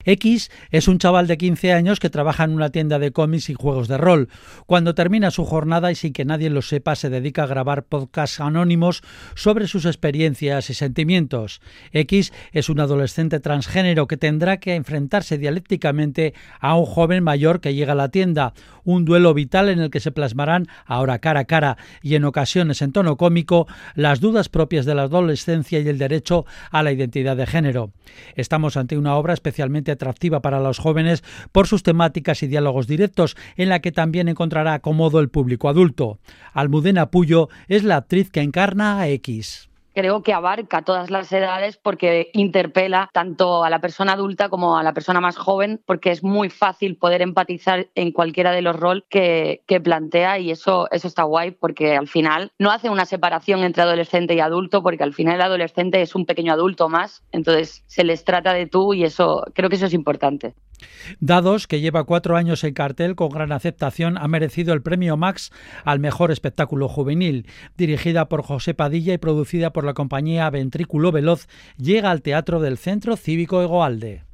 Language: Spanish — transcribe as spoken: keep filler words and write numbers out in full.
X es un chaval de quince años que trabaja en una tienda de cómics y juegos de rol. Cuando termina su jornada y sin que nadie lo sepa, se dedica a grabar podcasts anónimos sobre sus experiencias y sentimientos. X es un adolescente transgénero que tendrá que enfrentarse dialécticamente a un joven mayor que llega a la tienda, un duelo vital en el que se plasmarán, ahora cara a cara y en ocasiones en tono cómico, las dudas propias de la adolescencia y el derecho a la identidad de género. Estamos ante una obra especialmente atractiva para los jóvenes por sus temáticas y diálogos directos, en la que también encontrará acomodo el público adulto. Almudena Puyo es la actriz que encarna a X. Creo que abarca todas las edades porque interpela tanto a la persona adulta como a la persona más joven, porque es muy fácil poder empatizar en cualquiera de los roles que, que plantea, y eso, eso está guay porque al final no hace una separación entre adolescente y adulto, porque al final el adolescente es un pequeño adulto más, entonces se les trata de tú y eso creo que eso es importante. Dados, que lleva cuatro años en cartel con gran aceptación, ha merecido el premio Max al mejor espectáculo juvenil. Dirigida por José Padilla y producida por la compañía Ventrículo Veloz, llega al Teatro del Centro Cívico Egoalde.